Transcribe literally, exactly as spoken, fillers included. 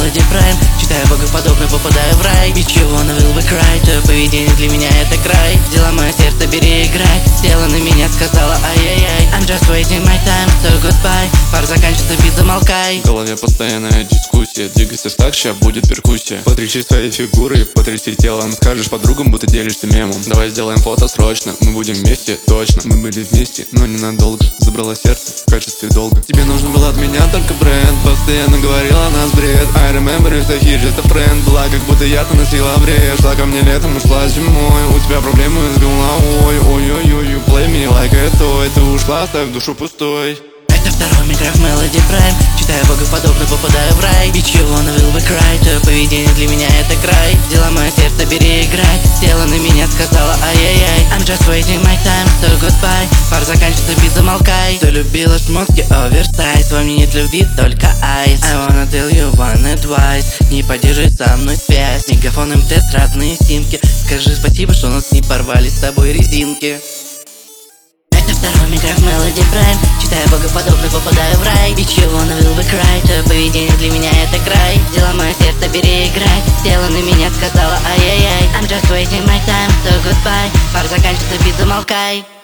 Melody Prime. Читаю богоподобно, попадаю в рай. Bitch, you wanna will be cry. Твое поведение для меня это край. Взяла мое сердце, бери, играй. Села на меня, сказала ай-яй-яй. I'm just waiting my time, so goodbye. Пар заканчивается, бит замолкай. В голове постоянная дискуссия. Двигайся так, ща будет перкуссия. Потряси своей фигурой, потряси телом. Скажешь подругам, будто делишься мемом. Давай сделаем фото срочно, мы будем вместе, точно. Мы были вместе, но ненадолго. Забрала сердце в качестве долга. Тебе нужен был от меня только бренд. Постоянно говорила нас бред. I remember if the here just a friend. Была как будто я-то носила бред. Шла ко мне летом, ушла зимой. У тебя проблемы с головой. Ой-ой-ой, you play me like a toy. Ты ушла, оставь душу пустой. Это второй Minecraft Melody Prime. Читаю богоподобно, попадаю в рай. Bitch, you wanna will be cry. Твое поведение для меня это край. Взяла мое сердце, бери, играй. Села на меня, сказала ай-яй-яй. I'm just waiting my time, so goodbye. Пар заканчивается, бит замолкай. Ты любила шмотки оверсайз. Во мне нет любви, только айс. I wanna tell you one and twice. Не поддержи со мной связь. Мегафон, МТС, разные симки. Скажи спасибо, что у нас не порвали с тобой резинки. Второй Minecraft Melody Prime. Читаю богоподобно, попадаю в рай. Bitch, you wanna will be cry. Твое поведение для меня это край. Взяла мое сердце, бери, играй. Села на меня, сказала ай-яй-яй. I'm just waiting my time, so goodbye. Пар заканчивается, бит замолкай.